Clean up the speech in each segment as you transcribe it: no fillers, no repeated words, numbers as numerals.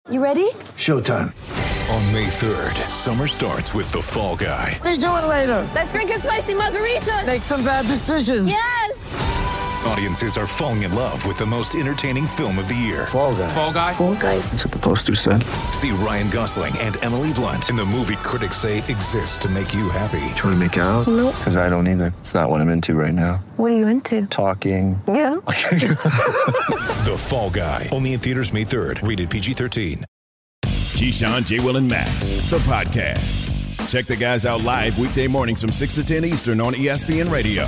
You ready? Showtime. On May 3rd, summer starts with The Fall Guy. Let's do it later. Let's drink a spicy margarita. Make some bad decisions. Yes! Audiences are falling in love with the most entertaining film of the year. Fall Guy. Fall Guy? Fall Guy. That's what the poster said. See Ryan Gosling and Emily Blunt in the movie critics say exists to make you happy. Trying to make it out? Nope. Because I don't either. It's not what I'm into right now. What are you into? Talking. Yeah. The Fall Guy. Only in theaters May 3rd. Rated PG-13. Keyshawn, J. Will, and Max, the podcast. Check the guys out live weekday mornings from 6 to 10 Eastern on ESPN Radio.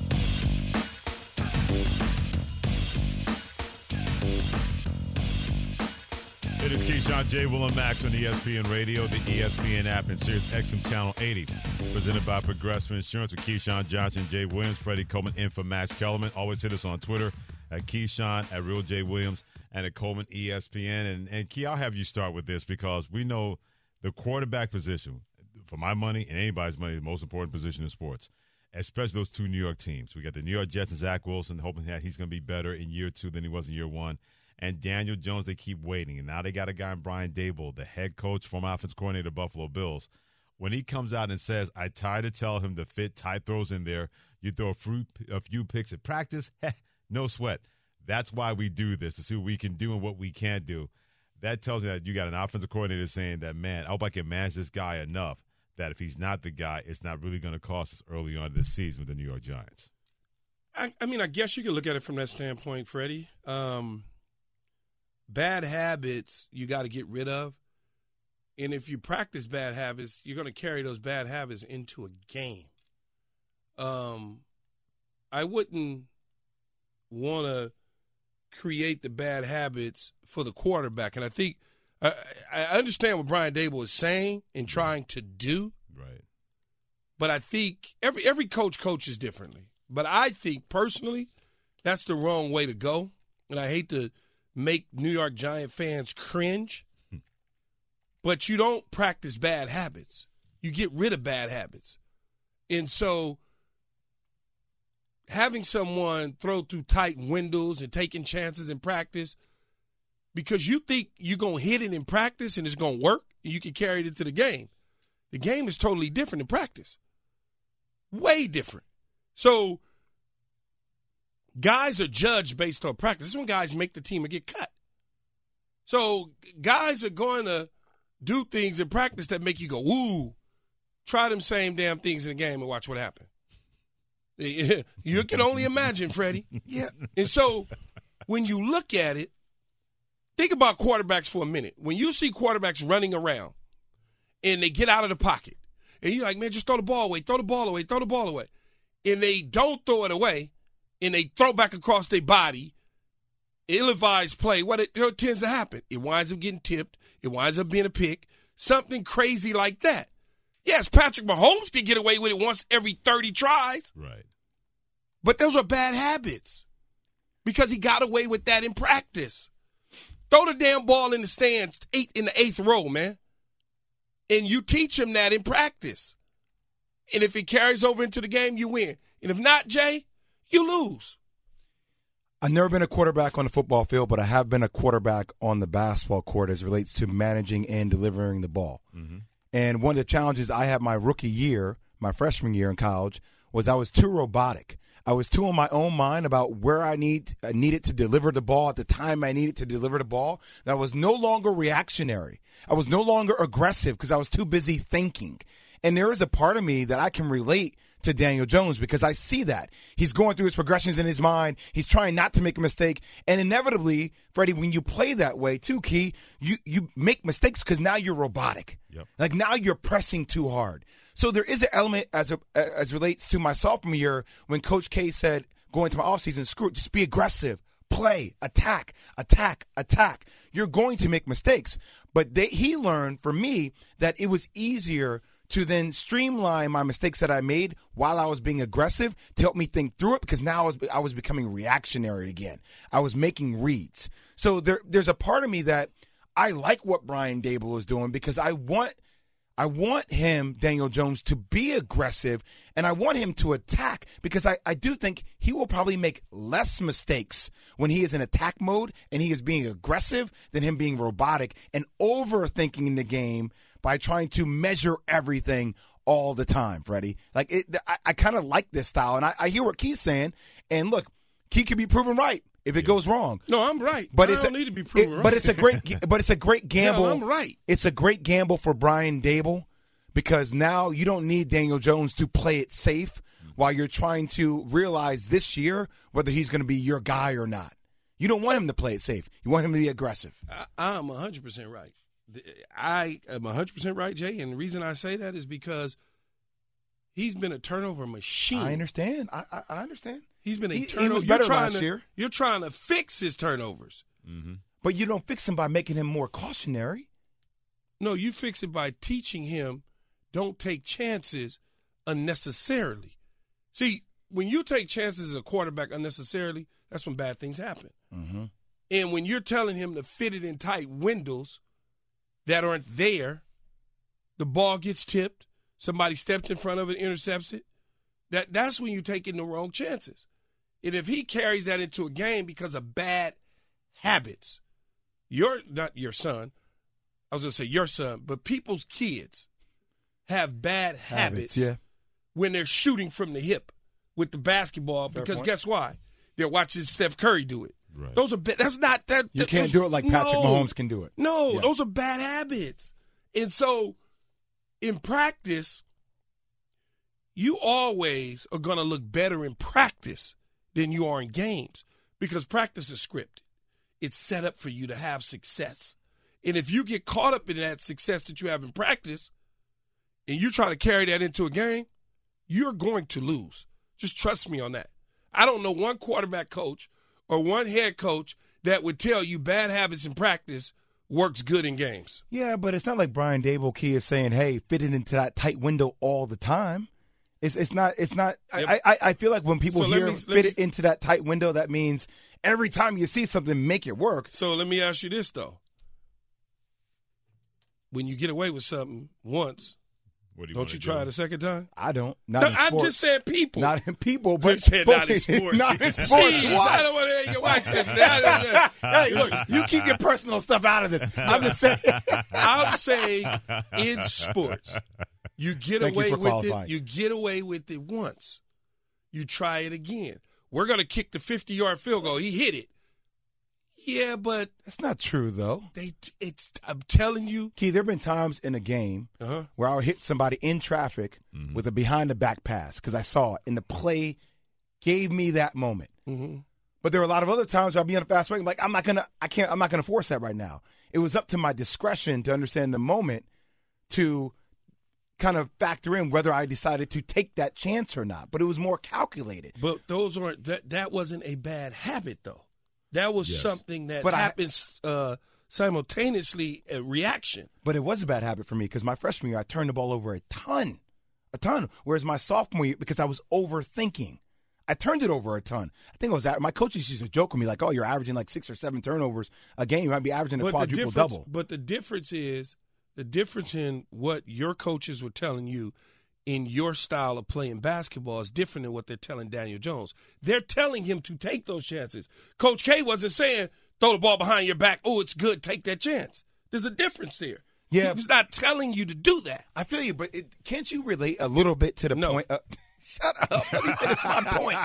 It is Keyshawn, J. Will, and Max on ESPN Radio, the ESPN app, and Sirius XM Channel 80. Presented by Progressive Insurance with Keyshawn Johnson, Jay Williams, Freddie Coleman, in for Max Kellerman. Always hit us on Twitter at Keyshawn, at Real J. Williams, and at Coleman ESPN. And Key, I'll have you start with this because we know the quarterback position, for my money and anybody's money, the most important position in sports, especially those two New York teams. We got the New York Jets and Zach Wilson, hoping that he's going to be better in year two than he was in year one. And Daniel Jones, they keep waiting. And now they got a guy in Brian Daboll, the head coach, former offense coordinator of Buffalo Bills. When he comes out and says, I try to tell him to fit tight throws in there, you throw a few picks at practice, no sweat. That's why we do this, to see what we can do and what we can't do. That tells me that you got an offensive coordinator saying that, man, I hope I can manage this guy enough that if he's not the guy, it's not really going to cost us early on this season with the New York Giants. I mean, I guess you could look at it from that standpoint, Freddie. Bad habits you got to get rid of. And if you practice bad habits, you're going to carry those bad habits into a game. I wouldn't want to create the bad habits for the quarterback. And I think I understand what Brian Daboll is saying and trying to do. Right. But I think every coach coaches differently. But I think personally that's the wrong way to go. And I hate to make New York Giant fans cringe. But you don't practice bad habits. You get rid of bad habits. And so having someone throw through tight windows and taking chances in practice because you think you're going to hit it in practice and it's going to work and you can carry it into the game. The game is totally different in practice. Way different. So guys are judged based on practice. This is when guys make the team and get cut. So guys are going to do things in practice that make you go, woo. Try them same damn things in the game and watch what happens. You can only imagine, Freddie. Yeah. And so when you look at it, think about quarterbacks for a minute. When you see quarterbacks running around and they get out of the pocket, and you're like, man, just throw the ball away, throw the ball away, throw the ball away. And they don't throw it away, and they throw back across their body, ill-advised play, what it tends to happen. It winds up getting tipped. It winds up being a pick, something crazy like that. Yes, Patrick Mahomes can get away with it once every 30 tries. Right. But those are bad habits because he got away with that in practice. Throw the damn ball in the stands in the eighth row, man. And you teach him that in practice. And if it carries over into the game, you win. And if not, Jay, you lose. I've never been a quarterback on the football field, but I have been a quarterback on the basketball court as it relates to managing and delivering the ball. Mm-hmm. And one of the challenges I had my rookie year, my freshman year in college, was I was too robotic. I was too in my own mind about where I needed to deliver the ball at the time I needed to deliver the ball. That I was no longer reactionary. I was no longer aggressive because I was too busy thinking. And there is a part of me that I can relate to Daniel Jones because I see that. He's going through his progressions in his mind. He's trying not to make a mistake. And inevitably, Freddie, when you play that way too, Key, you make mistakes because now you're robotic. Yep. Like now you're pressing too hard. So there is an element as relates to my sophomore year when Coach K said, going to my offseason, screw it, just be aggressive. Play, attack. You're going to make mistakes. But he learned, for me, that it was easier to then streamline my mistakes that I made while I was being aggressive to help me think through it because now I was becoming reactionary again. I was making reads. So there's a part of me that I like what Brian Daboll is doing because I want I want him, Daniel Jones, to be aggressive, and I want him to attack because I do think he will probably make less mistakes when he is in attack mode and he is being aggressive than him being robotic and overthinking the game by trying to measure everything all the time, Freddie. Like, I kind of like this style, and I hear what Key's saying, and look, Key can be proven right if it goes wrong. No, I'm right. But I don't need to be proven right. But it's a great gamble. No, I'm right. It's a great gamble for Brian Daboll because now you don't need Daniel Jones to play it safe while you're trying to realize this year whether he's going to be your guy or not. You don't want him to play it safe. You want him to be aggressive. I'm 100% right. I am 100% right, Jay, and the reason I say that is because he's been a turnover machine. I understand. I understand. He's been a turnover. He was better last year. You're trying to fix his turnovers. Mm-hmm. But you don't fix him by making him more cautionary. No, you fix it by teaching him don't take chances unnecessarily. See, when you take chances as a quarterback unnecessarily, that's when bad things happen. Mm-hmm. And when you're telling him to fit it in tight windows that aren't there, the ball gets tipped, somebody steps in front of it, intercepts it, that's when you're taking the wrong chances. And if he carries that into a game because of bad habits, not your son, I was going to say your son, but people's kids have bad habits when they're shooting from the hip with the basketball because guess why? They're watching Steph Curry do it. Right. Those are that's not that. You can't do it like Patrick Mahomes can do it. No, those are bad habits. And so in practice, you always are going to look better in practice than you are in games because practice is scripted. It's set up for you to have success. And if you get caught up in that success that you have in practice and you try to carry that into a game, you're going to lose. Just trust me on that. I don't know one quarterback coach or one head coach that would tell you bad habits in practice works good in games. Yeah, but it's not like Brian Daboll Key is saying, hey, fit it into that tight window all the time. It's not. Yep. I feel like when people fit it into that tight window, that means every time you see something, make it work. So let me ask you this, though. When you get away with something once, don't you try it a second time? I don't. Not in sports. I just said people. Not in people, but not in sports. Not in sports. Jeez, I don't want to hear your wife say that. Hey, look, you keep your personal stuff out of this. I'm just saying. I'm saying in sports, you get away with qualifying. it. You get away with it once. You try it again. We're going to kick the 50-yard field goal. He hit it. Yeah, but that's not true, though. I'm telling you. Key, there have been times in a game where I'll hit somebody in traffic with a behind-the-back pass because I saw it, and the play gave me that moment. Mm-hmm. But there are a lot of other times where I'll be on a fast break. I'm like, I'm not gonna force that right now. It was up to my discretion to understand the moment to kind of factor in whether I decided to take that chance or not. But it was more calculated. But those aren't that wasn't a bad habit, though. That was something that happens simultaneously, a reaction. But it was a bad habit for me because my freshman year, I turned the ball over a ton. Whereas my sophomore year, because I was overthinking, I turned it over a ton. I think my coaches used to joke with me like, oh, you're averaging like 6 or 7 turnovers a game. You might be averaging a quadruple double. But the difference in what your coaches were telling you in your style of playing basketball is different than what they're telling Daniel Jones. They're telling him to take those chances. Coach K wasn't saying, throw the ball behind your back. Oh, it's good. Take that chance. There's a difference there. Yeah. He was not telling you to do that. I feel you, but can't you relate a little bit to the point? Shut up. Let me finish my point.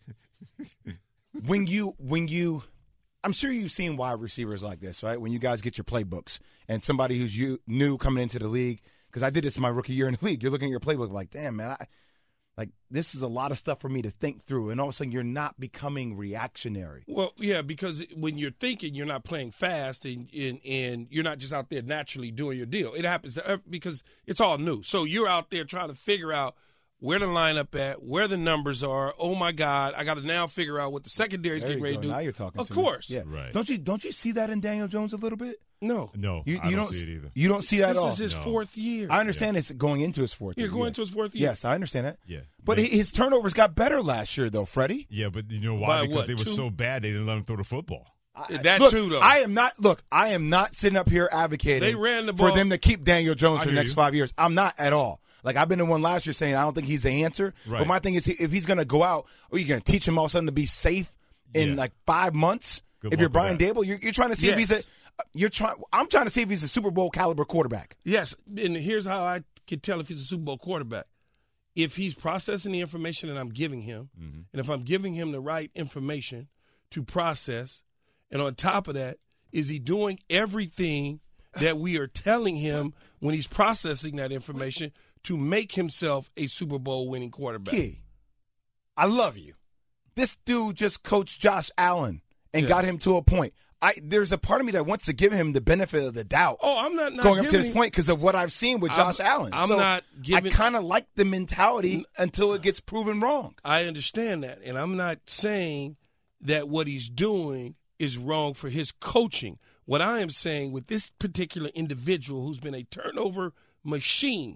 When you, I'm sure you've seen wide receivers like this, right? When you guys get your playbooks and somebody who's new coming into the league, because I did this in my rookie year in the league. You're looking at your playbook like, damn, man, this is a lot of stuff for me to think through. And all of a sudden, you're not becoming reactionary. Well, yeah, because when you're thinking, you're not playing fast and you're not just out there naturally doing your deal. It happens because it's all new. So you're out there trying to figure out where the lineup at, where the numbers are. Oh, my God, I got to now figure out what the secondary is getting ready to do. Now you're talking to me. Of course. Yeah. Right. Don't you see that in Daniel Jones a little bit? No. I don't see it either. You don't see that at all? This is his fourth year. I understand it's going into his fourth year. You're going into his fourth year. Yes, I understand that. Yeah. But his turnovers got better last year, though, Freddie. Yeah, but you know why? By because what, they were 2? so bad they didn't let him throw the football. Too, though. I am not sitting up here advocating They ran the ball. for them to keep Daniel Jones for the next you. 5 years. I'm not at all. Like, I've been the one last year saying I don't think he's the answer. Right. But my thing is, if he's going to go out, or you're going to teach him all of a sudden to be safe in like 5 months. Good if you're luck with Brian that. Dable, you're trying to see if he's I'm trying to see if he's a Super Bowl caliber quarterback. Yes, and here's how I can tell if he's a Super Bowl quarterback. If he's processing the information that I'm giving him, and if I'm giving him the right information to process, and on top of that, is he doing everything that we are telling him when he's processing that information to make himself a Super Bowl winning quarterback? Key, I love you. This dude just coached Josh Allen and got him to a point. There's a part of me that wants to give him the benefit of the doubt. Oh, I'm not going up to this point because of what I've seen with Josh Allen. I kind of like the mentality until it gets proven wrong. I understand that, and I'm not saying that what he's doing is wrong for his coaching. What I am saying with this particular individual who's been a turnover machine,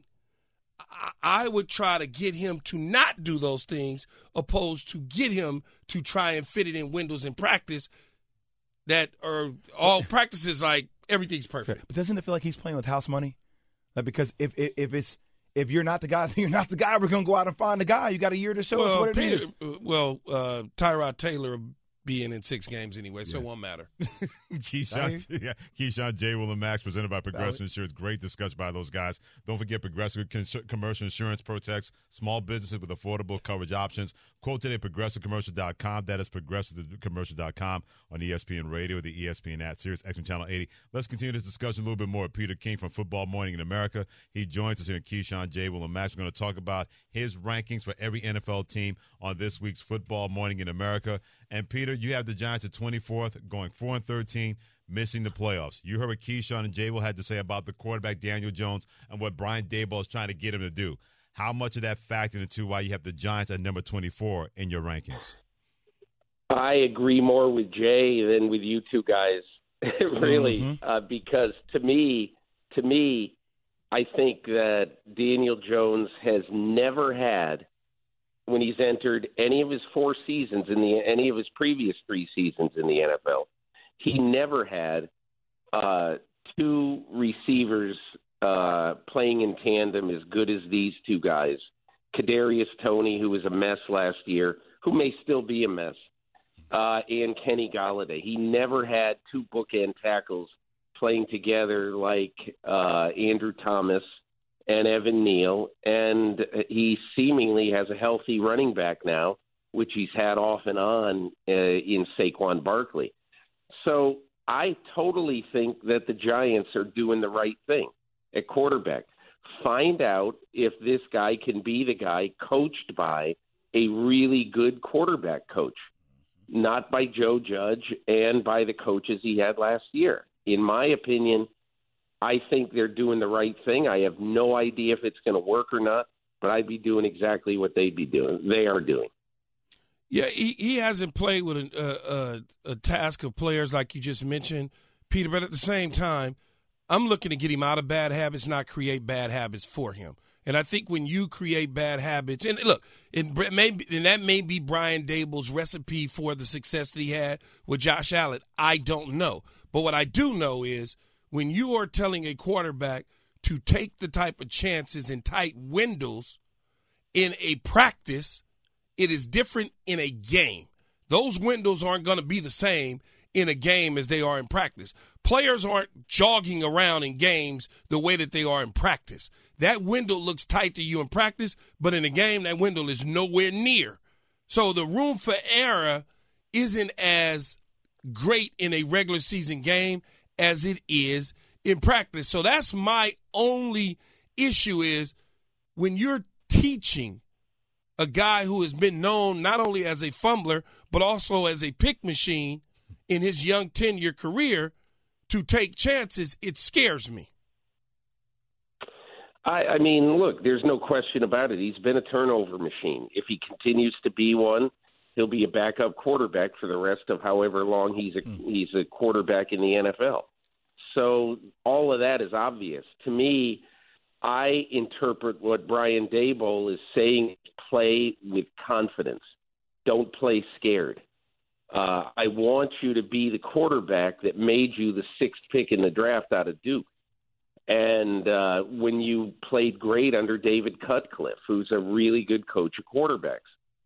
I would try to get him to not do those things opposed to get him to try and fit it in windows in practice that are all practices like everything's perfect. But doesn't it feel like he's playing with house money? Like, because if you're not the guy, you're not the guy. We're going to go out and find the guy. You got a year to show us what it is. Tyrod Taylor will be in 6 games anyway, so it won't matter. Keyshawn, J. Will, and Max, presented by Progressive Insurance. Great discussion by those guys. Don't forget Progressive Commercial Insurance protects small businesses with affordable coverage options. Quote today at ProgressiveCommercial.com. That is ProgressiveCommercial.com on ESPN Radio, the ESPN app, Sirius XM Channel 80. Let's continue this discussion a little bit more with Peter King from Football Morning in America. He joins us here in Keyshawn, J. Will, and Max. We're going to talk about his rankings for every NFL team on this week's Football Morning in America. And, Peter, you have the Giants at 24th, going 4-13, missing the playoffs. You heard what Keyshawn and Jay Will had to say about the quarterback Daniel Jones and what Brian Daboll is trying to get him to do. How much of that factored into why you have the Giants at number 24 in your rankings? I agree more with Jay than with you two guys, really, because to me, I think that Daniel Jones has never had, when he's entered any of his 4 seasons any of his previous 3 seasons in the NFL, he never had 2 receivers playing in tandem as good as these 2 guys. Kadarius Toney, who was a mess last year, who may still be a mess, and Kenny Golladay. He never had 2 bookend tackles playing together like Andrew Thomas and Evan Neal, and he seemingly has a healthy running back now, which he's had off and on in Saquon Barkley. So I totally think that the Giants are doing the right thing at quarterback. Find out if this guy can be the guy coached by a really good quarterback coach, not by Joe Judge and by the coaches he had last year. In my opinion, I think they're doing the right thing. I have no idea if it's going to work or not, but I'd be doing exactly what they are doing. Yeah, he hasn't played with a task of players like you just mentioned, Peter, but at the same time, I'm looking to get him out of bad habits, not create bad habits for him. And I think when you create bad habits, and look, and that may be Brian Daboll's recipe for the success that he had with Josh Allen. I don't know. But what I do know is when you are telling a quarterback to take the type of chances in tight windows in a practice, it is different in a game. Those windows aren't going to be the same in a game as they are in practice. Players aren't jogging around in games the way that they are in practice. That window looks tight to you in practice, but in a game, that window is nowhere near. So the room for error isn't as great in a regular season game as it is in practice. So that's my only issue is when you're teaching a guy who has been known not only as a fumbler but also as a pick machine in his young 10-year career to take chances, it scares me. I mean, look, there's no question about it. He's been a turnover machine. If he continues to be one, he'll be a backup quarterback for the rest of however long he's a quarterback in the NFL. So all of that is obvious. To me, I interpret what Brian Daboll is saying, play with confidence. Don't play scared. I want you to be the quarterback that made you the 6th pick in the draft out of Duke. And when you played great under David Cutcliffe, who's a really good coach of quarterbacks.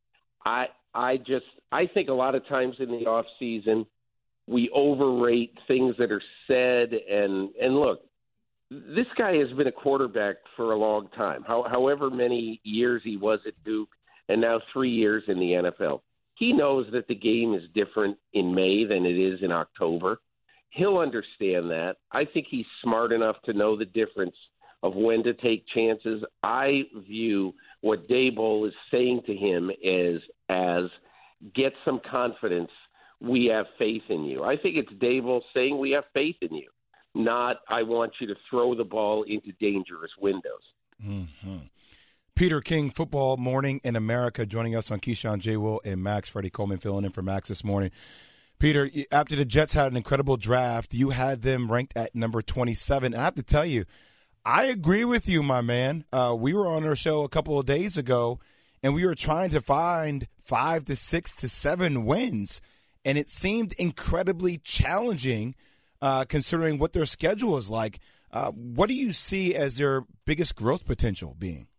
I think a lot of times in the off season we overrate things that are said. And look, this guy has been a quarterback for a long time, however many years he was at Duke, and now 3 years in the NFL. He knows that the game is different in May than it is in October. He'll understand that. I think he's smart enough to know the difference of when to take chances. I view what Daboll is saying to him as get some confidence. We have faith in you. I think it's Daboll saying we have faith in you, not I want you to throw the ball into dangerous windows. Mm-hmm. Peter King, Football Morning in America, joining us on Keyshawn, J. Will, and Max. Freddie Coleman filling in for Max this morning. Peter, after the Jets had an incredible draft, you had them ranked at number 27. And I have to tell you, I agree with you, my man. We were on our show a couple of days ago, and we were trying to find 5 to 6 to 7 wins. And it seemed incredibly challenging considering what their schedule is like. What do you see as their biggest growth potential being?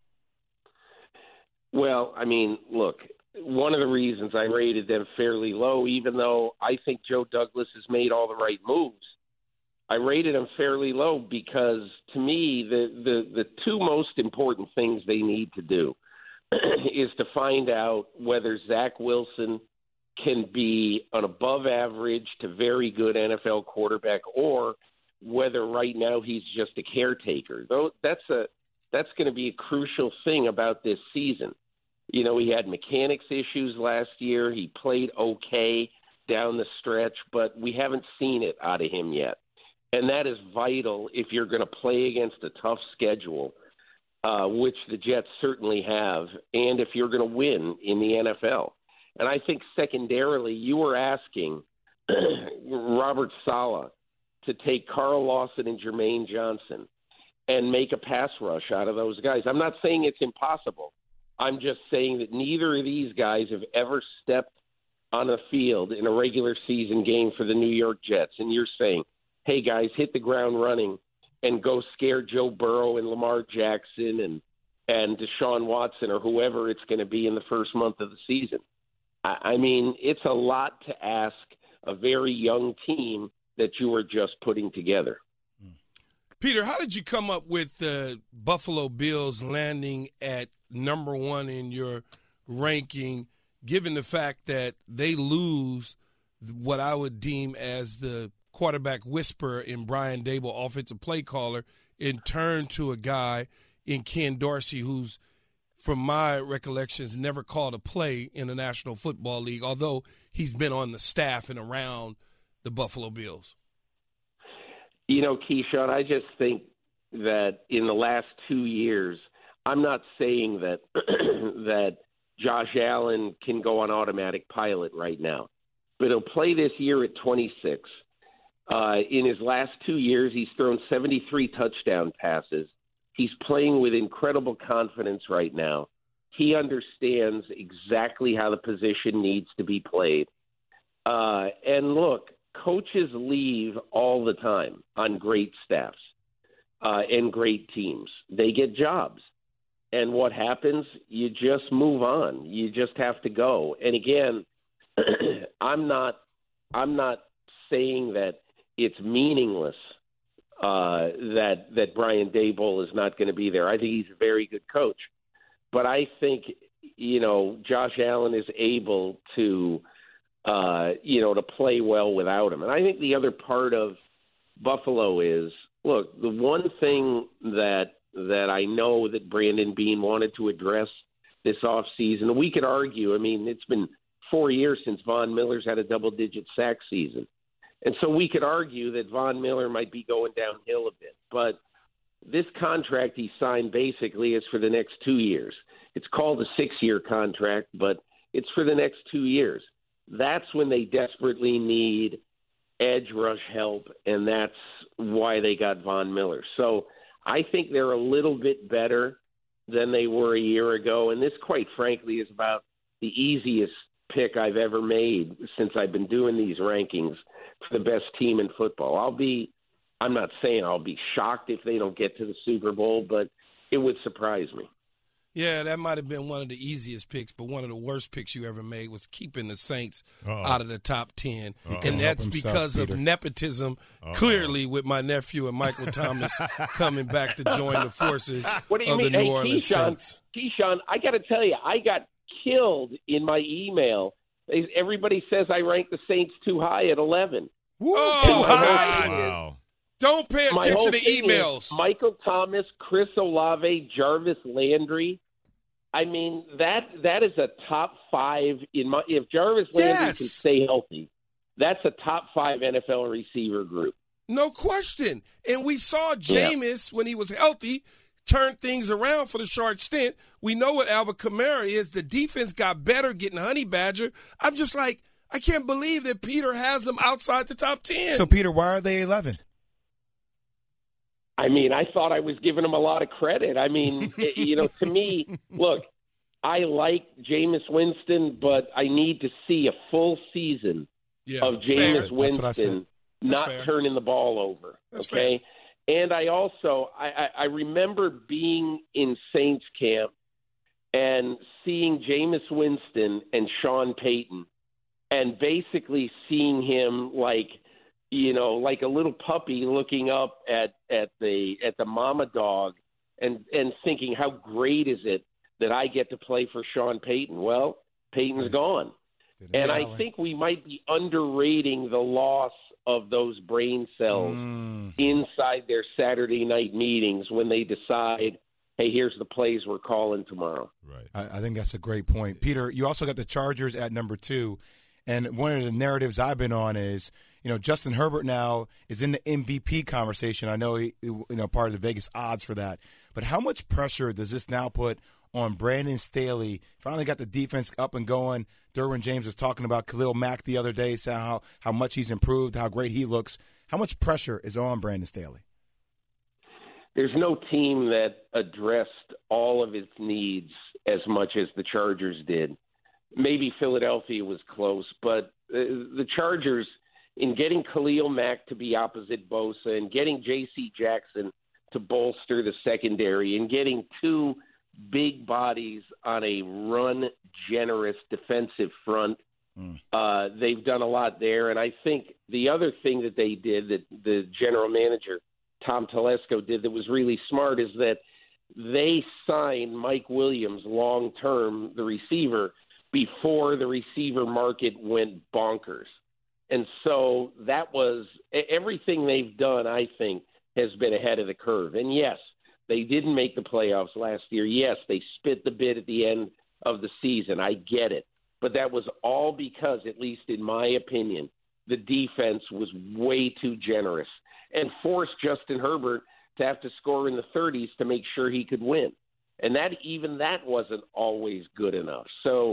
Well, I mean, look, one of the reasons I rated them fairly low, even though I think Joe Douglas has made all the right moves, I rated them fairly low because, to me, the two most important things they need to do is to find out whether Zach Wilson can be an above-average to very good NFL quarterback, or whether right now he's just a caretaker. Though that's going to be a crucial thing about this season. You know, he had mechanics issues last year. He played okay down the stretch, but we haven't seen it out of him yet. And that is vital if you're going to play against a tough schedule, which the Jets certainly have, and if you're going to win in the NFL. And I think secondarily, you were asking Robert Saleh to take Carl Lawson and Jermaine Johnson and make a pass rush out of those guys. I'm not saying it's impossible. I'm just saying that neither of these guys have ever stepped on a field in a regular season game for the New York Jets. And you're saying, hey, guys, hit the ground running and go scare Joe Burrow and Lamar Jackson and Deshaun Watson or whoever it's going to be in the first month of the season. I mean, it's a lot to ask a very young team that you were just putting together. Peter, how did you come up with the Buffalo Bills landing at number 1 in your ranking, given the fact that they lose what I would deem as the quarterback whisperer in Brian Daboll, offensive play caller, and turn to a guy in Ken Dorsey who's, from my recollections, never called a play in the National Football League, although he's been on the staff and around the Buffalo Bills? You know, Keyshawn, I just think that in the last 2 years, I'm not saying that that Josh Allen can go on automatic pilot right now, but he'll play this year at 26. In his last 2 years, he's thrown 73 touchdown passes. He's playing with incredible confidence right now. He understands exactly how the position needs to be played. And look, coaches leave all the time on great staffs and great teams. They get jobs. And what happens? You just move on. You just have to go. And again, I'm not saying that it's meaningless that Brian Daboll is not going to be there. I think he's a very good coach. But I think, you know, Josh Allen is able to to play well without him. And I think the other part of Buffalo is, look, the one thing that I know that Brandon Beane wanted to address this offseason, we could argue, I mean, it's been 4 years since Von Miller's had a double-digit sack season. And so we could argue that Von Miller might be going downhill a bit. But this contract he signed basically is for the next 2 years. It's called a 6-year contract, but it's for the next 2 years. That's when they desperately need edge rush help, and that's why they got Von Miller. So I think they're a little bit better than they were a year ago, and this, quite frankly, is about the easiest pick I've ever made since I've been doing these rankings for the best team in football. I'm not saying I'll be shocked if they don't get to the Super Bowl, but it would surprise me. Yeah, that might have been one of the easiest picks, but one of the worst picks you ever made was keeping the Saints out of the top 10. And that's because of nepotism, clearly, with my nephew and Michael Thomas coming back to join the forces of the New Orleans Saints. Keyshawn, I got to tell you, I got killed in my email. Everybody says I rank the Saints too high at 11. Whoa! Wow. Don't pay attention to emails. Michael Thomas, Chris Olave, Jarvis Landry. I mean, that is a top 5 if Jarvis Landry can stay healthy, that's a top 5 NFL receiver group. No question. And we saw Jameis, when he was healthy, turn things around for the short stint. We know what Alvin Kamara is. The defense got better getting Honey Badger. I'm just like, I can't believe that Peter has them outside the top 10. So, Peter, why are they 11? I mean, I thought I was giving him a lot of credit. I mean, to me, look, I like Jameis Winston, but I need to see a full season of Jameis Winston not turning the ball over. That's okay? Fair. And I also, I remember being in Saints camp and seeing Jameis Winston and Sean Payton and basically seeing him like a little puppy looking up at the mama dog and thinking, how great is it that I get to play for Sean Payton? Well, Payton's gone. And I think we might be underrating the loss of those brain cells inside their Saturday night meetings when they decide, hey, here's the plays we're calling tomorrow. Right. I think that's a great point. Peter, you also got the Chargers at number 2. And one of the narratives I've been on is, Justin Herbert now is in the MVP conversation. I know he, part of the Vegas odds for that. But how much pressure does this now put on Brandon Staley? Finally got the defense up and going. Derwin James was talking about Khalil Mack the other day, saying how much he's improved, how great he looks. How much pressure is on Brandon Staley? There's no team that addressed all of its needs as much as the Chargers did. Maybe Philadelphia was close, but the Chargers, in getting Khalil Mack to be opposite Bosa and getting J.C. Jackson to bolster the secondary and getting 2 big bodies on a run-generous defensive front, they've done a lot there. And I think the other thing that they did, that the general manager, Tom Telesco, did that was really smart, is that they signed Mike Williams long-term, the receiver, before the receiver market went bonkers. And so that was everything they've done, I think, has been ahead of the curve. And yes, they didn't make the playoffs last year. Yes, they spit the bit at the end of the season. I get it. But that was all because, at least in my opinion, the defense was way too generous and forced Justin Herbert to have to score in the 30s to make sure he could win. And that wasn't always good enough. So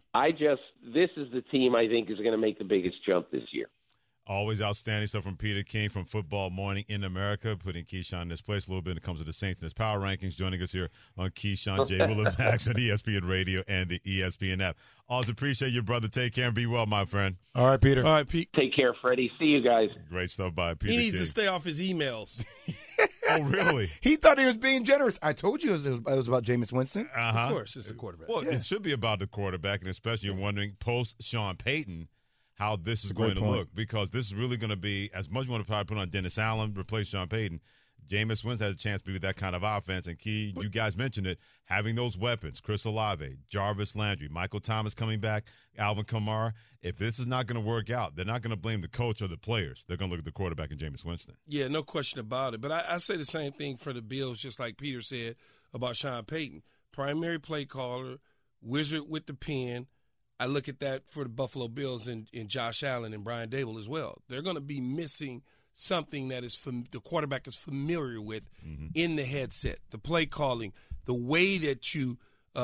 this is the team I think is going to make the biggest jump this year. Always outstanding stuff from Peter King from Football Morning in America, putting Keyshawn in this place a little bit when it comes to the Saints and his power rankings. Joining us here on Keyshawn J. Will Max on ESPN Radio and the ESPN app. Always appreciate you, brother. Take care and be well, my friend. All right, Peter. All right, Pete. Take care, Freddie. See you guys. Great stuff by Peter He needs King. to stay off his emails. Oh, really? He thought he was being generous. I told you it was about Jameis Winston. Of course, it's the quarterback. Well, it should be about the quarterback, and especially you're wondering post-Sean Payton how this is going to look, because this is really going to be, as much as you want to probably put on Dennis Allen, replace Sean Payton, Jameis Winston has a chance to be with that kind of offense. And Key, you guys mentioned it, having those weapons, Chris Olave, Jarvis Landry, Michael Thomas coming back, Alvin Kamara. If this is not going to work out, they're not going to blame the coach or the players. They're going to look at the quarterback and Jameis Winston. Yeah, no question about it. But I say the same thing for the Bills, just like Peter said about Sean Payton. Primary play caller, wizard with the pen. I look at that for the Buffalo Bills and Josh Allen and Brian Dable as well. They're going to be missing something that is the quarterback is familiar with in the headset, the play calling, the way that you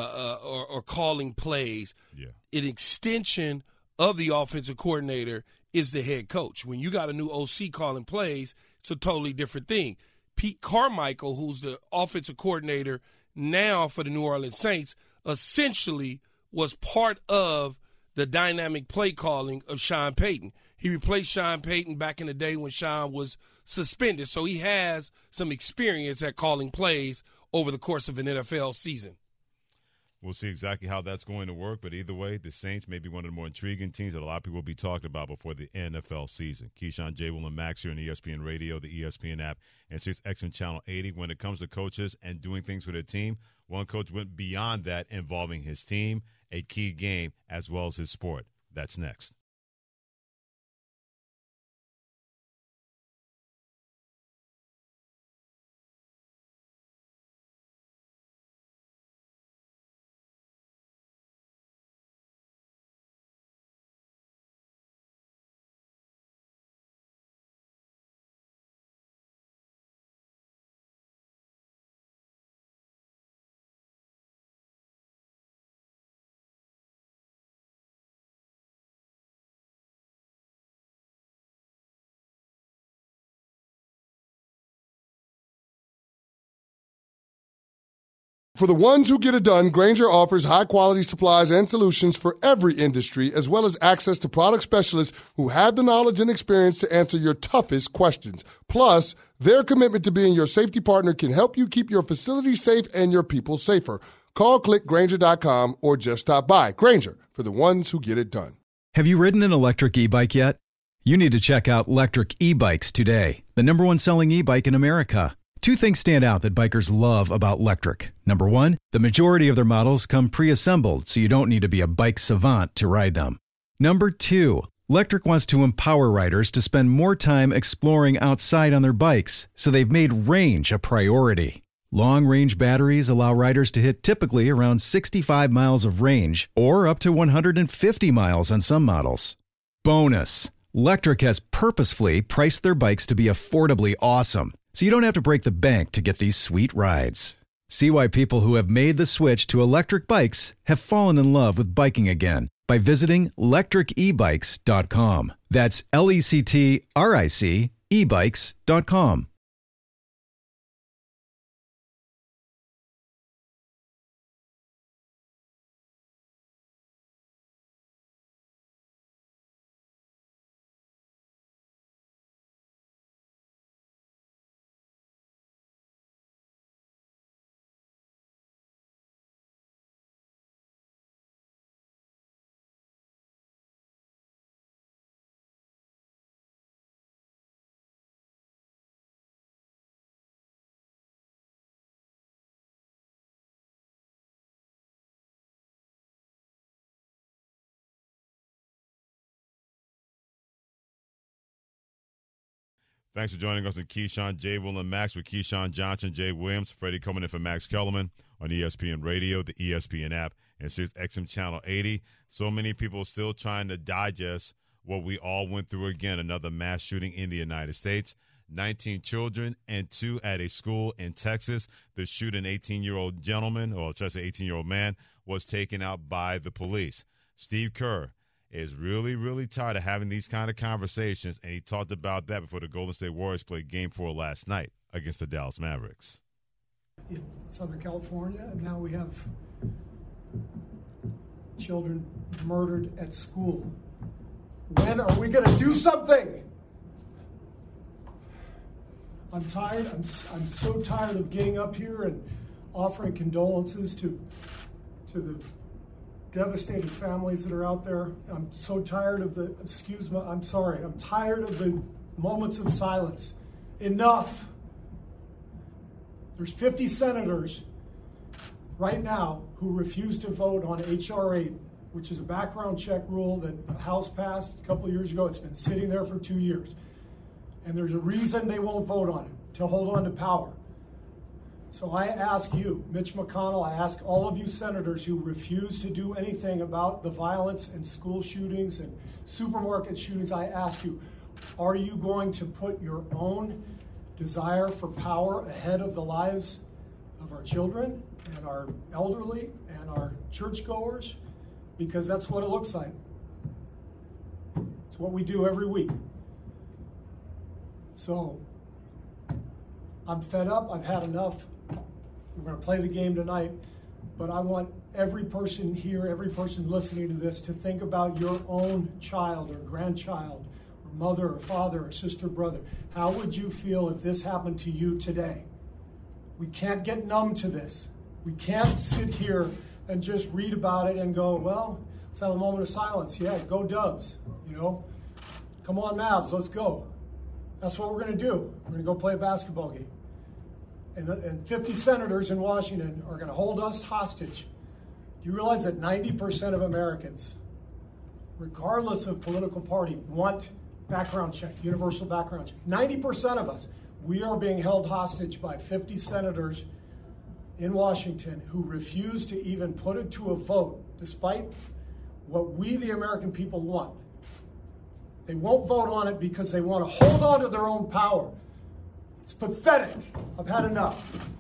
are calling plays. Yeah. An extension of the offensive coordinator is the head coach. When you got a new OC calling plays, it's a totally different thing. Pete Carmichael, who's the offensive coordinator now for the New Orleans Saints, essentially was part of the dynamic play calling of Sean Payton. He replaced Sean Payton back in the day when Sean was suspended, so he has some experience at calling plays over the course of an NFL season. We'll see exactly how that's going to work, but either way, the Saints may be one of the more intriguing teams that a lot of people will be talking about before the NFL season. Keyshawn, J. Will, and Max here on ESPN Radio, the ESPN app, and SiriusXM Channel 80. When it comes to coaches and doing things with their team, one coach went beyond that, involving his team, a key game, as well as his sport. That's next. For the ones who get it done, Grainger offers high-quality supplies and solutions for every industry, as well as access to product specialists who have the knowledge and experience to answer your toughest questions. Plus, their commitment to being your safety partner can help you keep your facility safe and your people safer. Call, click Grainger.com, or just stop by. Grainger, for the ones who get it done. Have you ridden an electric e-bike yet? You need to check out Electric E-Bikes today, the #1 selling e-bike in America. Two things stand out that bikers love about Electric. Number one, the majority of their models come pre-assembled, so you don't need to be a bike savant to ride them. Number two, Electric wants to empower riders to spend more time exploring outside on their bikes, so they've made range a priority. Long-range batteries allow riders to hit typically around 65 miles of range, or up to 150 miles on some models. Bonus, Electric has purposefully priced their bikes to be affordably awesome, so you don't have to break the bank to get these sweet rides. See why people who have made the switch to electric bikes have fallen in love with biking again by visiting lectricebikes.com. That's LECTRIC ebikes.com. Thanks for joining us on Keyshawn, J. Will, and Max with Keyshawn Johnson, Jay Williams, Freddie coming in for Max Kellerman on ESPN Radio, the ESPN app, and SiriusXM Channel 80. So many people still trying to digest what we all went through again, another mass shooting in the United States. 19 children and 2 at a school in Texas. The shooting 18-year-old gentleman, or should I say 18-year-old man, was taken out by the police. Steve Kerr is really, really tired of having these kind of conversations, and he talked about that before the Golden State Warriors played Game 4 last night against the Dallas Mavericks. In Southern California, and now we have children murdered at school. When are we going to do something? I'm tired. I'm so tired of getting up here and offering condolences to the devastated families that are out there. I'm so tired of I'm tired of the moments of silence. Enough. There's 50 senators right now who refuse to vote on H.R. 8, which is a background check rule that the House passed a couple of years ago. It's been sitting there for 2 years. And there's a reason they won't vote on it, to hold on to power. So I ask you, Mitch McConnell, I ask all of you senators who refuse to do anything about the violence and school shootings and supermarket shootings, I ask you, are you going to put your own desire for power ahead of the lives of our children and our elderly and our churchgoers? Because that's what it looks like. It's what we do every week. So I'm fed up. I've had enough. We're going to play the game tonight. but I want every person here, every person listening to this, to think about your own child or grandchild or mother or father or sister, brother. How would you feel if this happened to you today? We can't get numb to this. We can't sit here and just read about it and go, well, let's have a moment of silence. Yeah, go Dubs, you know. Come on, Mavs, let's go. That's what we're going to do. We're going to go play a basketball game. And 50 senators in Washington are going to hold us hostage. Do you realize that 90% of Americans, regardless of political party, want background check, universal background check? 90% of us, we are being held hostage by 50 senators in Washington who refuse to even put it to a vote, despite what we, the American people, want. They won't vote on it because they want to hold on to their own power. It's pathetic. I've had enough.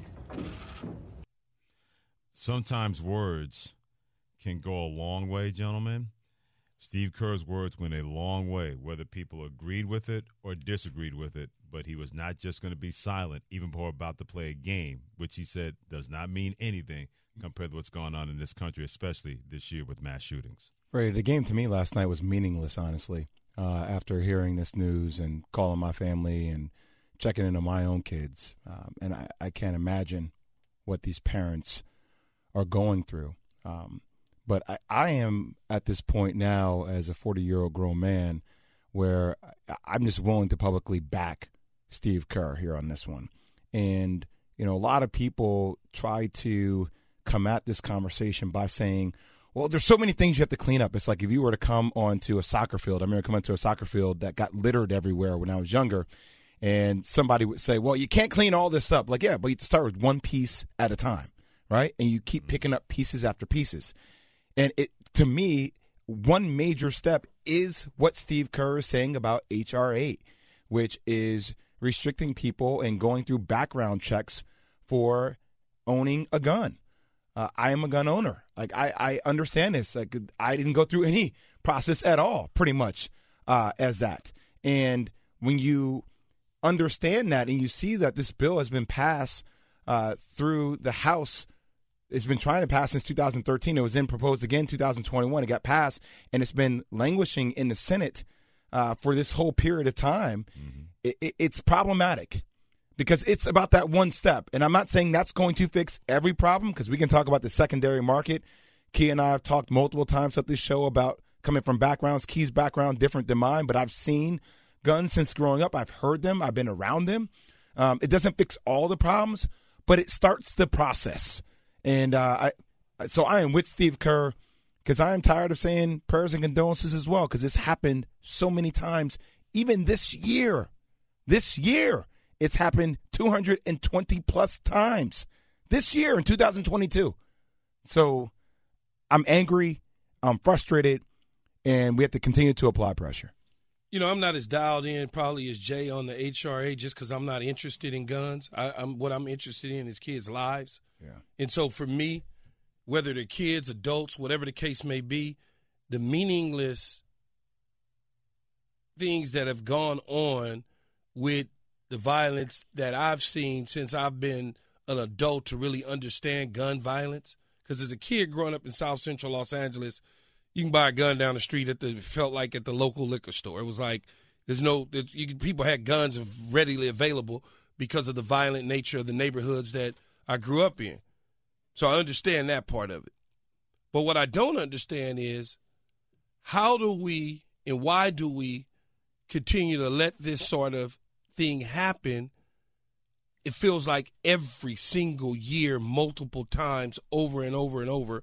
Sometimes words can go a long way, gentlemen. Steve Kerr's words went a long way, whether people agreed with it or disagreed with it. But he was not just going to be silent, even before about to play a game, which he said does not mean anything compared to what's going on in this country, especially this year with mass shootings. Right. The game to me last night was meaningless, honestly, after hearing this news and calling my family and checking into my own kids. And I can't imagine what these parents are going through. But I am at this point now as a 40-year-old grown man where I'm just willing to publicly back Steve Kerr here on this one. And, you know, a lot of people try to come at this conversation by saying, well, there's so many things you have to clean up. It's like if you were to come onto a soccer field. I remember coming to a soccer field that got littered everywhere when I was younger. And somebody would say, well, you can't clean all this up. Like, yeah, but you have to start with one piece at a time, right? And you keep picking up pieces after pieces. And it, to me, one major step is what Steve Kerr is saying about H.R. 8, which is restricting people and going through background checks for owning a gun. I am a gun owner. Like, I understand this. Like, I didn't go through any process at all, pretty much, as that. And when you understand that and you see that this bill has been passed through the House, it's been trying to pass since 2013. It was then proposed again in 2021. It got passed, and it's been languishing in the Senate for this whole period of time. Mm-hmm. It's problematic because it's about that one step. And I'm not saying that's going to fix every problem because we can talk about the secondary market. Key and I have talked multiple times at this show about coming from backgrounds. Key's background different than mine, but I've seen guns since growing up. I've heard them. I've been around them. It doesn't fix all the problems, but it starts the process. And so I am with Steve Kerr because I am tired of saying prayers and condolences as well because it's happened so many times. Even this year, it's happened 220-plus times this year in 2022. So I'm angry, I'm frustrated, and we have to continue to apply pressure. You know, I'm not as dialed in probably as Jay on the HRA just because I'm not interested in guns. What I'm interested in is kids' lives. Yeah. And so for me, whether they're kids, adults, whatever the case may be, the meaningless things that have gone on with the violence that I've seen since I've been an adult to really understand gun violence. Because as a kid growing up in South Central Los Angeles, you can buy a gun down the street at the local liquor store. It was like people had guns readily available because of the violent nature of the neighborhoods that I grew up in. So I understand that part of it. But what I don't understand is how do we and why do we continue to let this sort of thing happen? It feels like every single year, multiple times, over and over and over,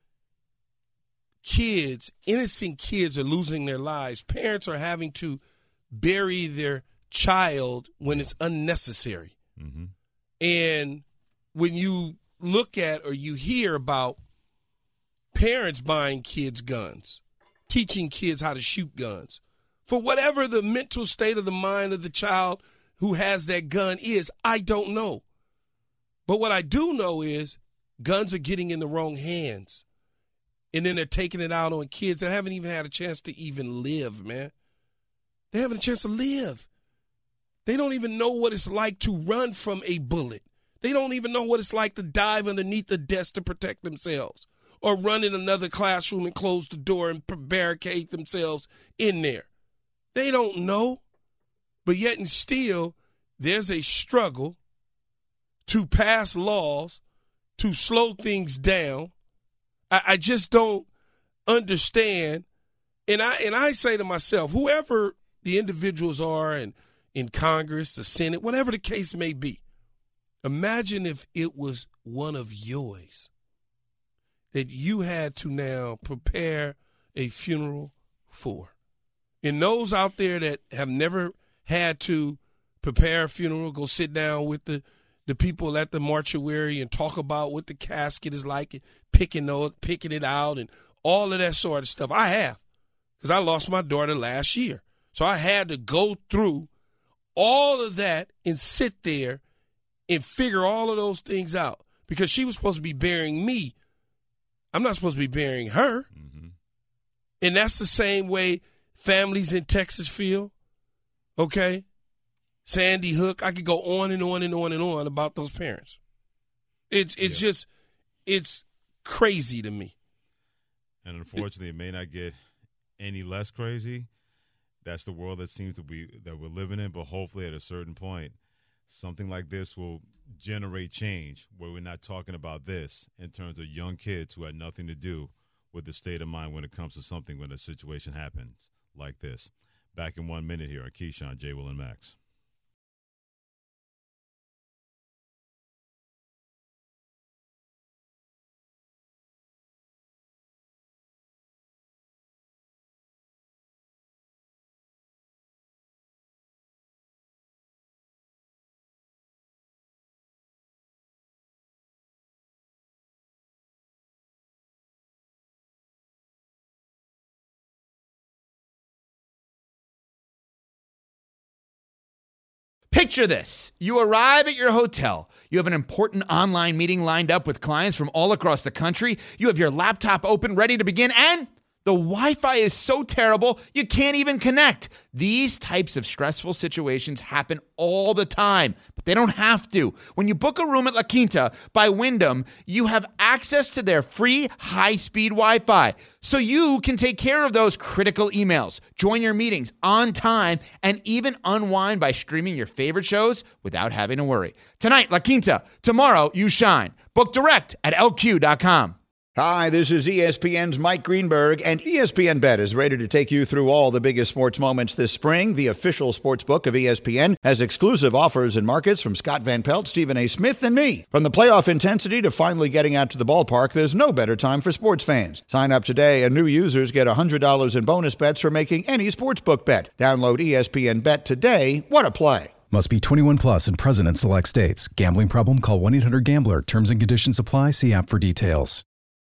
innocent kids are losing their lives. Parents are having to bury their child when it's unnecessary. Mm-hmm. And when you look at or you hear about parents buying kids guns, teaching kids how to shoot guns, for whatever the mental state of the mind of the child who has that gun is, I don't know. But what I do know is guns are getting in the wrong hands. And then they're taking it out on kids that haven't even had a chance to even live, man. They haven't a chance to live. They don't even know what it's like to run from a bullet. They don't even know what it's like to dive underneath the desk to protect themselves or run in another classroom and close the door and barricade themselves in there. They don't know. But yet and still, there's a struggle to pass laws to slow things down. I just don't understand. And I say to myself, whoever the individuals are in Congress, the Senate, whatever the case may be, imagine if it was one of yours that you had to now prepare a funeral for. And those out there that have never had to prepare a funeral, go sit down with the people at the mortuary and talk about what the casket is like, and picking it out and all of that sort of stuff. I have, because I lost my daughter last year. So I had to go through all of that and sit there and figure all of those things out, because she was supposed to be burying me. I'm not supposed to be burying her. Mm-hmm. And that's the same way families in Texas feel. Okay? Sandy Hook. I could go on and on and on and on about those parents. It's just, it's crazy to me. And unfortunately, it may not get any less crazy. That's the world that seems to be that we're living in. But hopefully, at a certain point, something like this will generate change, where we're not talking about this in terms of young kids who had nothing to do with the state of mind when it comes to something when a situation happens like this. Back in 1 minute here on Keyshawn, J. Will, and Max. Picture this. You arrive at your hotel. You have an important online meeting lined up with clients from all across the country. You have your laptop open, ready to begin, and the Wi-Fi is so terrible, you can't even connect. These types of stressful situations happen all the time, but they don't have to. When you book a room at La Quinta by Wyndham, you have access to their free high-speed Wi-Fi, so you can take care of those critical emails, join your meetings on time, and even unwind by streaming your favorite shows without having to worry. Tonight, La Quinta. Tomorrow, you shine. Book direct at LQ.com. Hi, this is ESPN's Mike Greenberg, and ESPN Bet is ready to take you through all the biggest sports moments this spring. The official sports book of ESPN has exclusive offers and markets from Scott Van Pelt, Stephen A. Smith, and me. From the playoff intensity to finally getting out to the ballpark, there's no better time for sports fans. Sign up today, and new users get $100 in bonus bets for making any sportsbook bet. Download ESPN Bet today. What a play. Must be 21 plus and present in select states. Gambling problem? Call 1-800-GAMBLER. Terms and conditions apply. See app for details.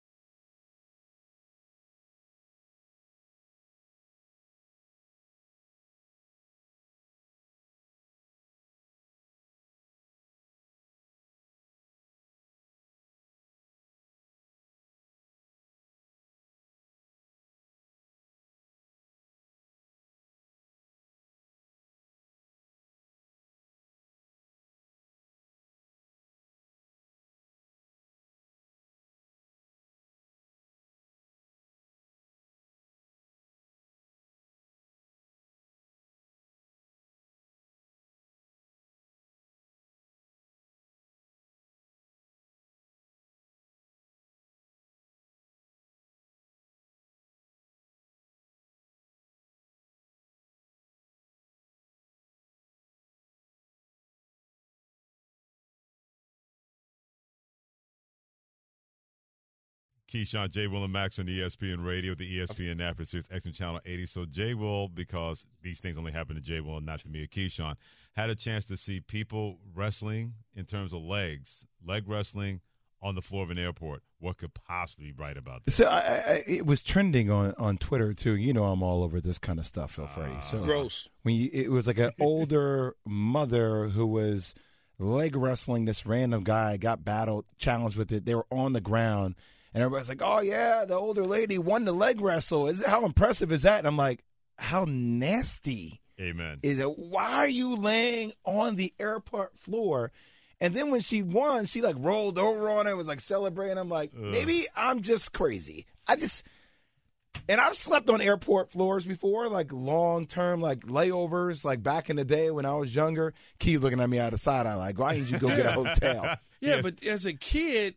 Keyshawn, J. Will, and Max on ESPN Radio, the ESPN app, it's XM Channel 80. So J. Will, because these things only happen to J. Will and not to me or Keyshawn, had a chance to see people wrestling in terms of leg wrestling on the floor of an airport. What could possibly be right about this? So it was trending on Twitter, too. You know I'm all over this kind of stuff, Phil Freddie. So gross. It was like an older mother who was leg wrestling this random guy, got challenged with it. They were on the ground. And everybody's like, oh, yeah, the older lady won the leg wrestle. How impressive is that? And I'm like, how nasty Amen. is it? Why are you laying on the airport floor? And then when she won, she like rolled over on it, was like celebrating. I'm like, maybe I'm just crazy. And I've slept on airport floors before, like long-term, like layovers, like back in the day when I was younger. Key looking at me out of the side eye like, why didn't you go get a hotel? Yeah, but as a kid,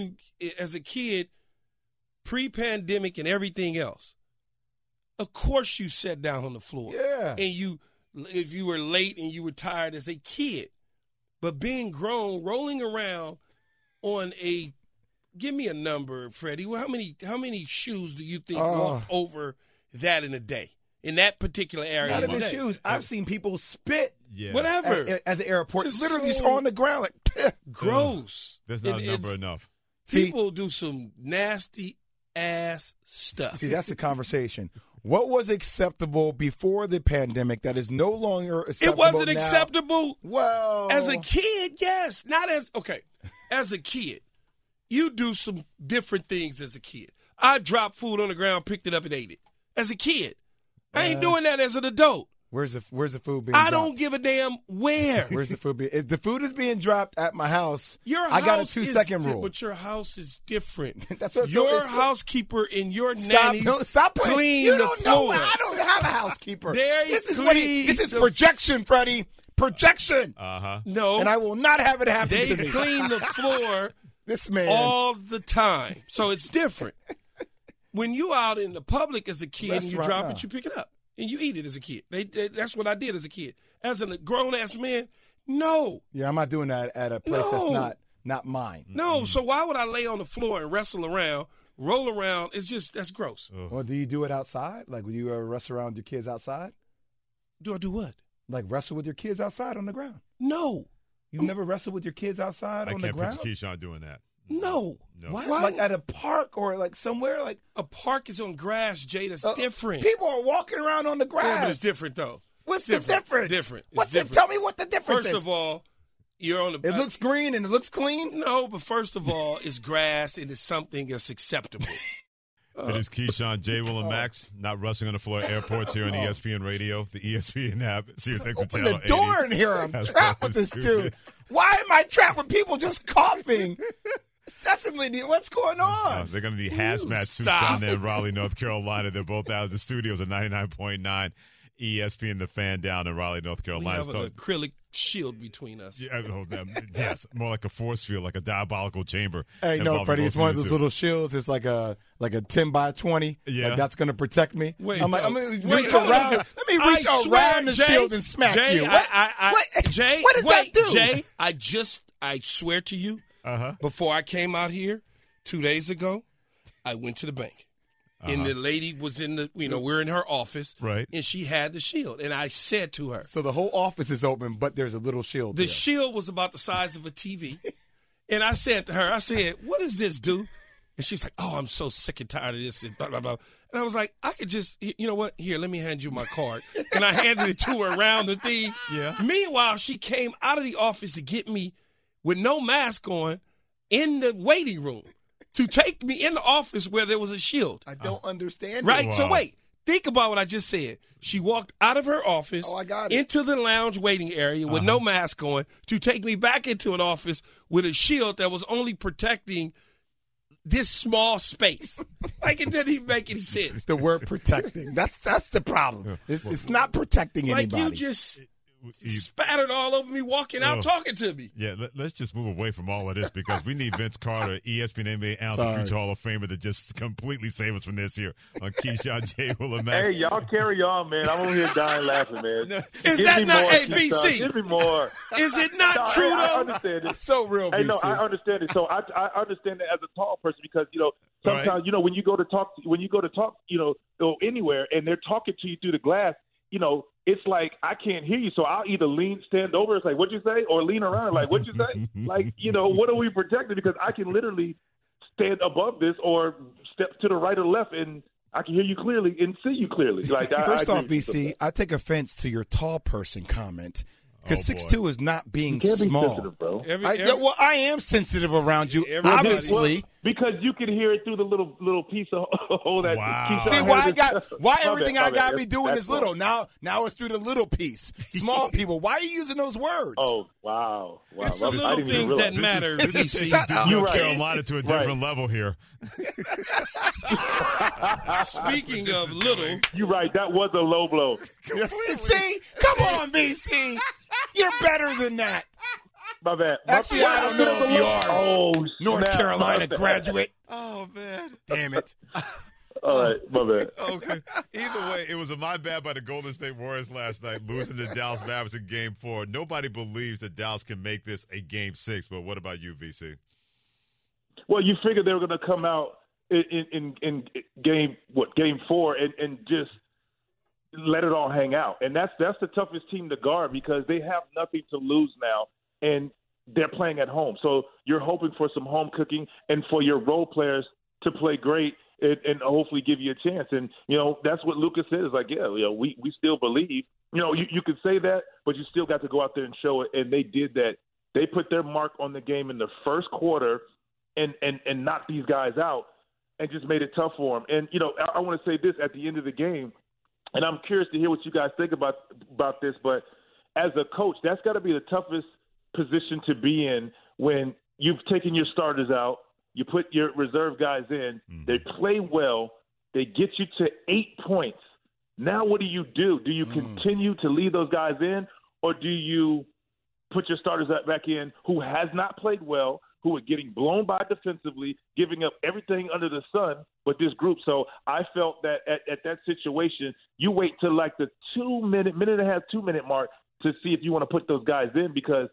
pre-pandemic and everything else, of course you sat down on the floor. Yeah. And if you were late and you were tired as a kid, but being grown, rolling around on a give me a number, Freddie. Well, how many shoes do you think walk over that in a day? In that particular area. Not even shoes. I've seen people spit whatever at the airport. Just literally just on the ground. Like, gross. There's not a number enough. People do some nasty ass stuff. See, that's the conversation. What was acceptable before the pandemic that is no longer acceptable It wasn't now? acceptable. Well, as a kid, yes. As a kid, you do some different things as a kid. I dropped food on the ground, picked it up, and ate it. As a kid. I ain't doing that as an adult. Where's the food being I dropped? don't give a damn where. Where's the food being? If the food is being dropped at my house, I got a 2-second rule. But your house is different. That's what your housekeeper and your nannies stop clean you the don't floor. know. I don't have a housekeeper. This is projection, Freddie. Projection. No. And I will not have it happen They to me. clean the floor this man all the time. So it's different. When you out in the public as a kid and you drop it, you pick it up. And you eat it as a kid. That's what I did as a kid. As a grown-ass man, no. Yeah, I'm not doing that at a place that's not mine. No, so why would I lay on the floor and wrestle around, roll around? That's gross. Well, do you do it outside? Like, would you ever wrestle around with your kids outside? Do I do what? Like wrestle with your kids outside on the ground? No. You've never wrestled with your kids outside on the ground? I can't picture Keyshawn doing that. No. Why? Like at a park or like somewhere? Like a park is on grass, Jay. That's different. People are walking around on the grass. Yeah, but it's different though. What's the difference? Different. Tell me what the difference is. First of all, you're on the. It looks green and it looks clean. No, but first of all, it's grass and it's something that's acceptable. It is Keyshawn, J. Will and Max, not rushing on the floor at airports here on ESPN Radio, the ESPN app, Sirius XM Open Channel the door in here. I'm trapped with this dude. Why am I trapped with people just coughing? Incessantly, what's going on? They're going to need hazmat suits down there in Raleigh, North Carolina. They're both out of the studios at 99.9 ESPN, the Fan down in Raleigh, North Carolina. We have an acrylic shield between us. Yes, more like a force field, like a diabolical chamber. Hey, no, Freddie, it's one of those little shields. It's like a 10 by 20. Yeah, like that's going to protect me. Wait, I'm gonna reach around. Let me reach around the shield and smack you. Jay, what does that do? Jay, I swear to you, before I came out here 2 days ago, I went to the bank. And the lady was in we're in her office. Right. And she had the shield. And I said to her. So the whole office is open, but there's a little shield The there. shield was about the size of a TV. And I said to her, what does this do? And she was like, oh, I'm so sick and tired of this and blah, blah, blah. And I was like, I could just, you know what? Here, let me hand you my card. And I handed it to her around the thing. Yeah. Meanwhile, she came out of the office to get me with no mask on in the waiting room. To take me in the office where there was a shield. I don't understand. Right? Wow. So wait, think about what I just said. She walked out of her office into the lounge waiting area with no mask on to take me back into an office with a shield that was only protecting this small space. Like it didn't even make any sense. The word protecting. That's the problem. It's not protecting anybody. Like you just spattered all over me walking out talking to me. Yeah, let's just move away from all of this because we need Vince Carter, ESPN NBA analyst, future Hall of Famer, to just completely save us from this here on Keyshawn, J. Will and Max. Hey, y'all carry on, man. I'm over here dying laughing, man. Is that not ABC? Give me more. Is it not true, though? I understand it. It's so real, Hey, no, BC. I understand it. So I understand it as a tall person because, sometimes, when you go to talk, go anywhere and they're talking to you through the glass, it's like I can't hear you, so I'll either stand over, it's like, what'd you say? Or lean around, like, what'd you say? Like, what are we protecting? Because I can literally stand above this or step to the right or left, and I can hear you clearly and see you clearly. Like, First off, BC, I take offense to your tall person comment. Because 6'2" is not being you can't small. Be sensitive, bro. I am sensitive around you, obviously. Because you could hear it through the little piece of hole that. Wow. See why everything I got to be doing is little. Now it's through the little piece. Small people. Why are you using those words? Oh, wow. It's the little things that matter. You're right. Carolina to a different level here. Speaking of little. You're right. That was a low blow. See? Come on, BC. You're better than that. My bad. Actually, I don't know if you are. Oh, North Carolina graduate. Oh, man. Damn it. All right, my bad. Okay. Either way, it was a my bad by the Golden State Warriors last night, losing to Dallas Mavericks in Game 4. Nobody believes that Dallas can make this a Game 6, but what about you, VC? Well, you figured they were going to come out in Game 4 and just let it all hang out. And that's the toughest team to guard because they have nothing to lose now, and they're playing at home. So you're hoping for some home cooking and for your role players to play great and hopefully give you a chance. And, that's what Lucas says. Like, we still believe. You could say that, but you still got to go out there and show it. And they did that. They put their mark on the game in the first quarter and knocked these guys out and just made it tough for them. And, I want to say this at the end of the game, and I'm curious to hear what you guys think about this, but as a coach, that's got to be the toughest position to be in when you've taken your starters out, you put your reserve guys in, they play well, they get you to 8 points. Now what do you do? Do you continue to leave those guys in, or do you put your starters back in who has not played well, who are getting blown by defensively, giving up everything under the sun with this group? So I felt that at that situation, you wait till like the 2 and a half, 2 minute mark to see if you want to put those guys in because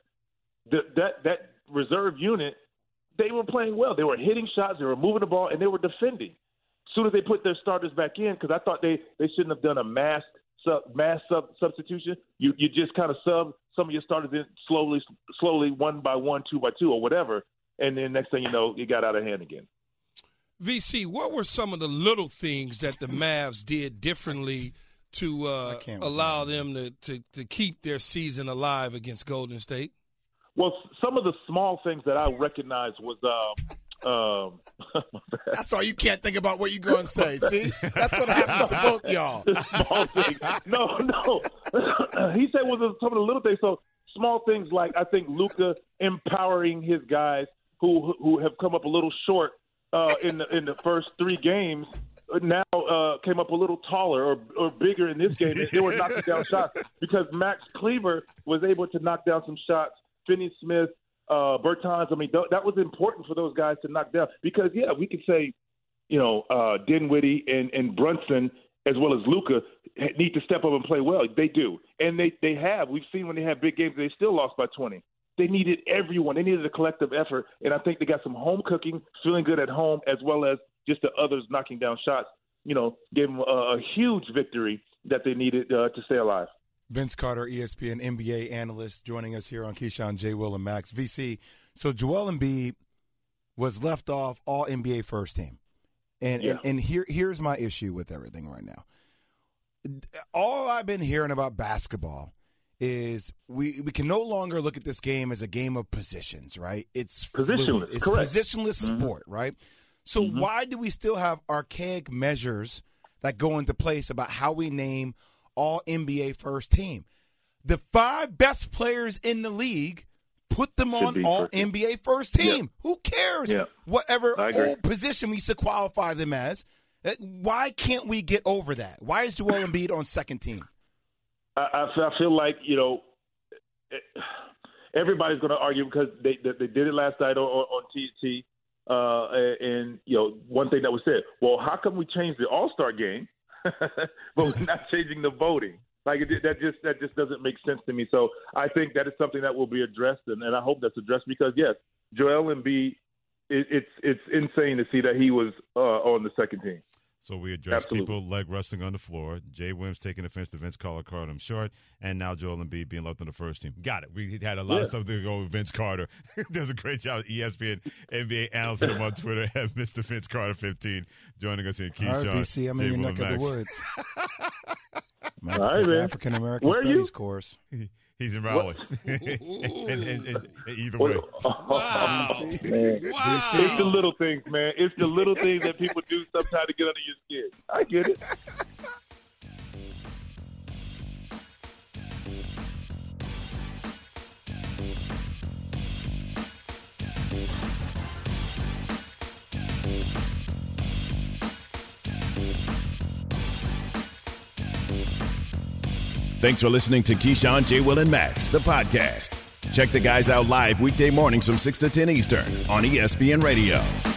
that reserve unit, they were playing well. They were hitting shots, they were moving the ball, and they were defending. As soon as they put their starters back in, because I thought they shouldn't have done a mass substitution. You just kind of sub some of your starters in slowly, 1 by 1, 2 by 2, or whatever, and then next thing you know, it got out of hand again. VC, what were some of the little things that the Mavs did differently to allow them to keep their season alive against Golden State? Well, some of the small things that I recognized was that's all. You can't think about what you're going to say. See? That's what happens to both y'all. Small things. No. He said was some of the little things. So small things like I think Luka empowering his guys who have come up a little short in the first 3 games. Now came up a little taller or bigger in this game. They were knocking down shots because Max Kleber was able to knock down some shots. Finney Smith, Bertans, that was important for those guys to knock down because, we could say, Dinwiddie and Brunson as well as Luka need to step up and play well. They do. And they have. We've seen when they have big games, they still lost by 20. They needed everyone. They needed a collective effort, and I think they got some home cooking, feeling good at home, as well as just the others knocking down shots, gave them a huge victory that they needed to stay alive. Vince Carter, ESPN NBA analyst, joining us here on Keyshawn, J. Will, and Max. VC, so Joel Embiid was left off all NBA first team. And here's my issue with everything right now. All I've been hearing about basketball is we can no longer look at this game as a game of positions, right? It's positionless. It's correct. Positionless sport, right? So why do we still have archaic measures that go into place about how we name all NBA first team? The 5 best players in the league, put them on all NBA first team. Who cares? Whatever old position we used to qualify them as. Why can't we get over that? Why is Joel Embiid on second team? I feel like, everybody's going to argue because they did it last night on TNT. And one thing that was said, well, how come we changed the All-Star game, but we're not changing the voting? Like that just doesn't make sense to me. So I think that is something that will be addressed, and I hope that's addressed because yes, Joel Embiid, it's insane to see that he was on the second team. So we addressed people leg wrestling on the floor, Jay Williams taking offense to Vince Carter calling him short, and now Joel Embiid being left on the first team. Got it. We had a lot of stuff to go with Vince Carter. Does a great job. ESPN NBA analyst him on Twitter at Mr. Vince Carter 15 joining us here. Keyshawn. RBC, I'm in your neck of the woods. All right, man. African American Studies course. He's in Raleigh. and either way. Wow. Man. It's the little things, man. It's the little things that people do sometimes to get under your skin. I get it. Thanks for listening to Keyshawn, J. Will, and Max, the podcast. Check the guys out live weekday mornings from 6 to 10 Eastern on ESPN Radio.